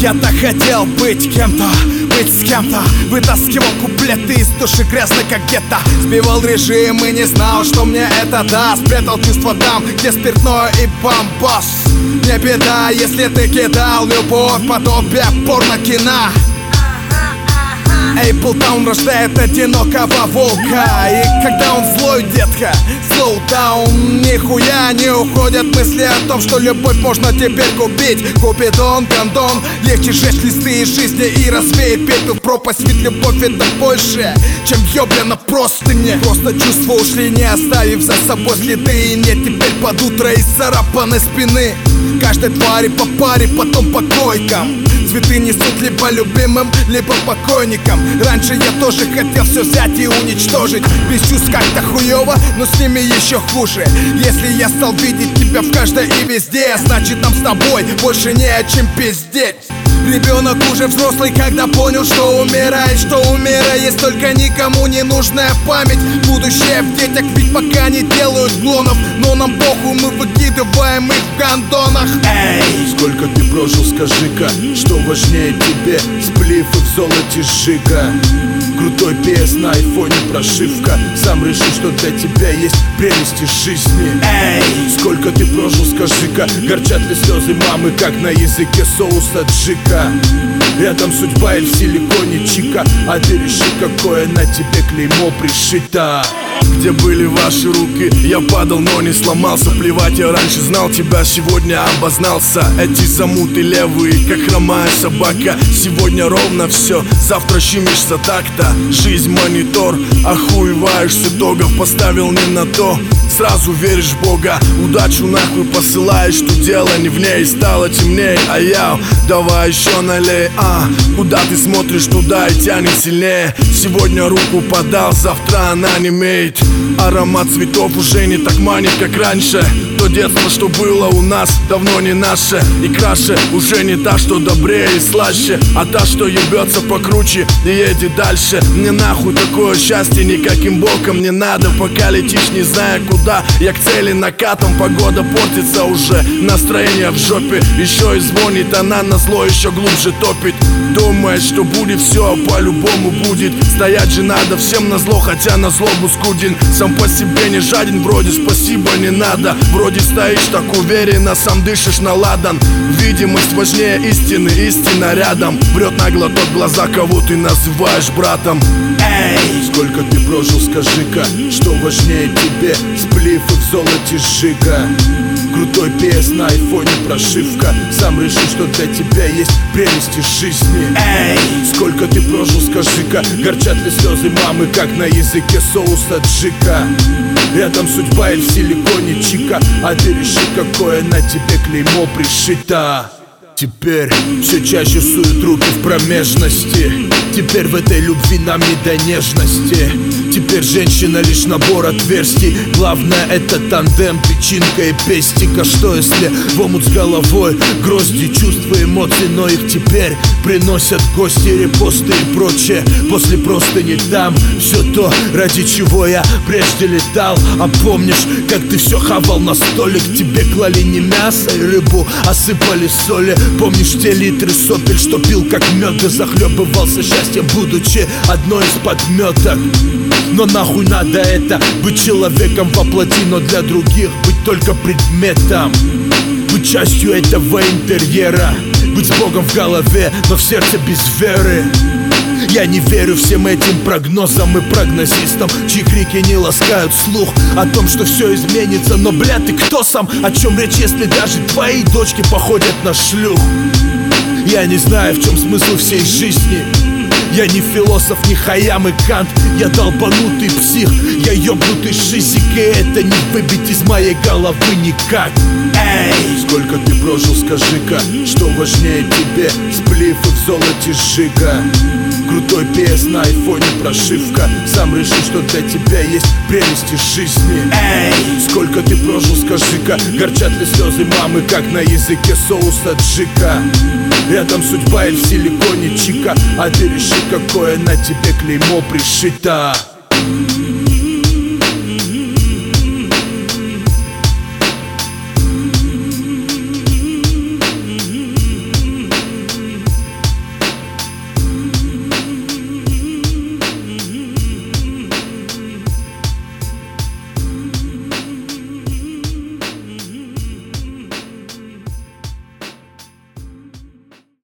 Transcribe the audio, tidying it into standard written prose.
Я так хотел быть кем-то, быть с кем-то. Вытаскивал куплеты из души грязной, как гетто. Сбивал режим и не знал, что мне это даст. Спрятал чувства там, где спиртное и бомбос. Не беда, если ты кидал любовь подобие порно-кино. Эйплтаун рождает одинокого волка. И когда он злой, детка, slow down. Нихуя не уходят мысли о том, что любовь можно теперь купить. Купидон, гондон, легче сжечь листы из жизни и развеять пепел в пропасть. Ведь любовь это больше, чем ёбля на простыне. Просто чувства ушли, не оставив за собой следы. И нет теперь под утро из царапанной спины. Каждой твари по паре, потом по койкам. Цветы несут либо любимым, либо покойникам. Раньше я тоже хотел все взять и уничтожить. Без чувств как-то хуёво, но с ними еще хуже. Если я стал видеть тебя в каждой и везде, значит нам с тобой больше не о чем пиздеть. Ребенок уже взрослый, когда понял, что умирает. Что у мира есть только никому не нужная память. Будущее в детях, ведь пока не делают клонов. Но нам похуй, мы выкидываем их в гондонах. Эй! Сколько ты прожил, скажи-ка, что важнее тебе, сплив и в золоте сжига? Крутой PS на айфоне прошивка. Сам решил, что для тебя есть прелести жизни. Эй! Сколько ты прожил, скажи-ка, горчат ли слезы мамы, как на языке соуса джика? Рядом судьба и в силиконе чика, а ты реши, какое на тебе клеймо пришито. Где были ваши руки? Я падал, но не сломался. Плевать, я раньше знал тебя, сегодня обознался. Эти замуты левые, как хромая собака. Сегодня ровно все, завтра щемишься так-то. Жизнь монитор, охуеваешь с итогов. Поставил не на то, сразу веришь в Бога. Удачу нахуй посылаешь, что дело не в ней. Стало темнее, а я давай еще налей. Куда ты смотришь, туда и тянет сильнее. Сегодня руку подал, завтра она не имеет. Аромат цветов уже не так манит, как раньше. То детство, что было у нас, давно не наше. И краше уже не та, что добрее и слаще, а та, что ебется покруче и едет дальше. Мне нахуй такое счастье никаким боком не надо. Пока летишь, не зная куда, я к цели накатом. Погода портится уже, настроение в жопе. Еще и звонит она назло, еще глубже топит. Думает, что будет все, а по-любому будет. Стоять же надо всем назло, хотя на злобу скуден. Сам по себе не жаден, вроде спасибо не надо. Вроде стоишь так уверенно, сам дышишь на ладан. Видимость важнее истины, истина рядом. Врет нагло тот, глаза кого ты называешь братом. Эй! Сколько ты прожил, скажи-ка, что важнее тебе, сплив и в золоте сжига? Крутой PS на айфоне прошивка. Сам решил, что для тебя есть прелести жизни. Эй! Сколько ты прожил, скажи-ка, горчат ли слезы мамы, как на языке соуса джика? Рядом судьба и в силиконе чика, а ты реши, какое на тебе клеймо пришито. Теперь все чаще суют руки в промежности. Теперь в этой любви нам не до нежности. Теперь женщина лишь набор отверстий. Главное это тандем, печенка и пестика. Что если в омут с головой грозди чувств и эмоций, но их теперь приносят гости, репосты и прочее. После просто не там все то, ради чего я прежде летал. А помнишь, как ты все хавал на столик? Тебе клали не мясо и рыбу, а сыпали соли. Помнишь те литры сопель, что пил как мед и захлебывался счастьем, будучи одной из подметок? Но нахуй надо это, быть человеком воплоти, но для других быть только предметом. Быть частью этого интерьера, быть с Богом в голове, но в сердце без веры. Я не верю всем этим прогнозам и прогнозистам, чьи крики не ласкают слух о том, что все изменится. Но, бля, ты кто сам? О чем речь, если даже твои дочки походят на шлюх? Я не знаю, в чем смысл всей жизни. Я не философ, не Хайям и Кант. Я долбанутый псих, я ёбнутый шизик, и это не выбить из моей головы никак. Эй! Сколько ты прожил, скажи-ка, что важнее тебе, сплив и в золоте сжига? Крутой PS на айфоне прошивка. Сам решил, что для тебя есть прелести жизни. Эй! Сколько ты прожил, скажи-ка, горчат ли слезы мамы, как на языке соуса джика? Рядом судьба и в силиконе чика, а ты реши, какое на тебе клеймо пришито.